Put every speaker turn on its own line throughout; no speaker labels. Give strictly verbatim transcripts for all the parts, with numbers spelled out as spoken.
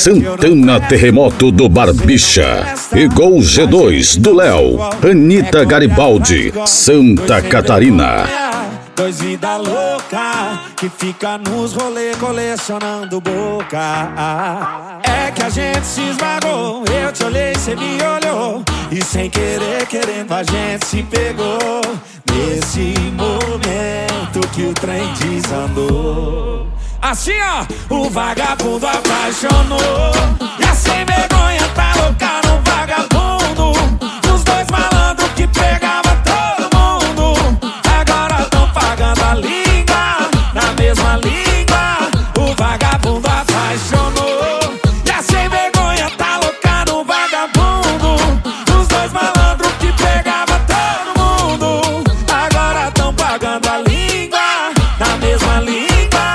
Santana Terremoto do Barbicha. Igual G dois do Léo. Anitta Garibaldi, Santa Catarina.
Dois vida louca que fica nos rolê colecionando boca. É que a gente se esmagou, eu te olhei, cê me olhou, e sem querer, querendo a gente se pegou. Nesse momento que o trem desandou. Assim ó, o vagabundo apaixonou. E a sem vergonha tá louca no vagabundo. Os dois malandros que pegava todo mundo agora tão pagando a língua, na mesma língua. O vagabundo apaixonou. E a sem vergonha tá louca no vagabundo. Os dois malandros que pegava todo mundo agora tão pagando a língua, na mesma língua.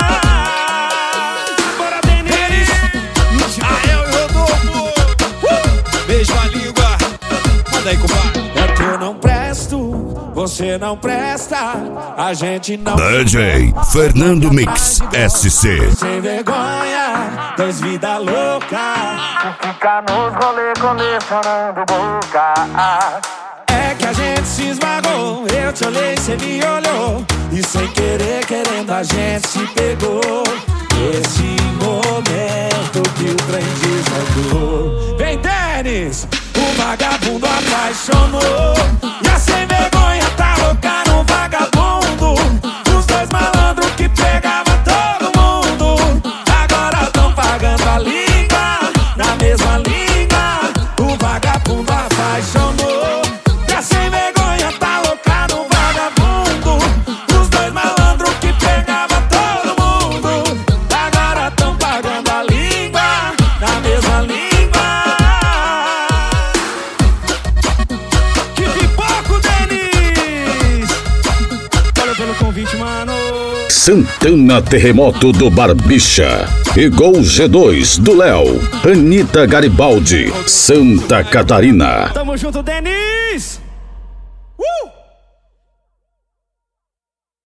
É que eu não presto, você não presta, a gente não.
D J Fernando Mix S C.
Sem vergonha, dois vida louca que fica nos rolê colecionando boca. É que a gente se esmagou, eu te olhei, cê me olhou, e sem querer, querendo a gente se pegou. Esse momento que o trem desandou. Vem, Denis! O vagabundo apaixonou. E a sem vergonha tá louca no vagabundo. Os dois malandros que pegava todo mundo agora tão pagando a língua, na mesma língua. O vagabundo apaixonou. E a sem vergonha tá louca no vagabundo. Os dois malandros que pegava todo mundo agora tão pagando a língua, na mesma língua.
Santana Terremoto do Barbicha. Igual G dois do Léo. Anitta Garibaldi, Santa Catarina.
Tamo junto, Denis!